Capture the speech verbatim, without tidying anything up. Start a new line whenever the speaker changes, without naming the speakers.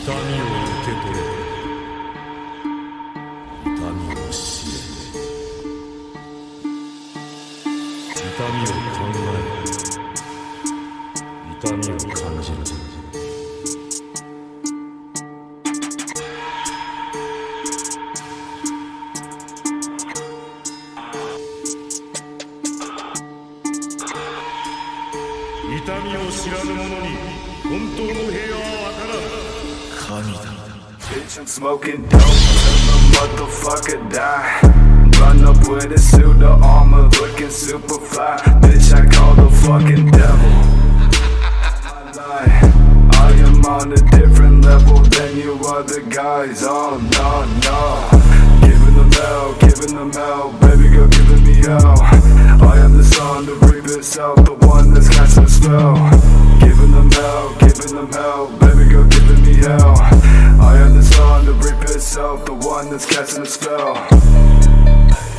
痛みを受け取れ。痛みを知れ。痛みを考え。痛みを感じる。痛みを知らぬ者に本当の平和はわからん。神だ。
Bitch, I'm smoking dope till the motherfucker die. Run up with a suit of armor, looking super fly. Bitch, I call the fucking devil. I am on a different level than you other guys. Oh no, no. Giving them hell, giving them hell. Baby girl giving me hell. I am the son, the reap itself, the one that's casting a spell. Giving them hell, giving them hell. Baby girl giving me hell. I am the son, the reap itself, the one that's casting a spell.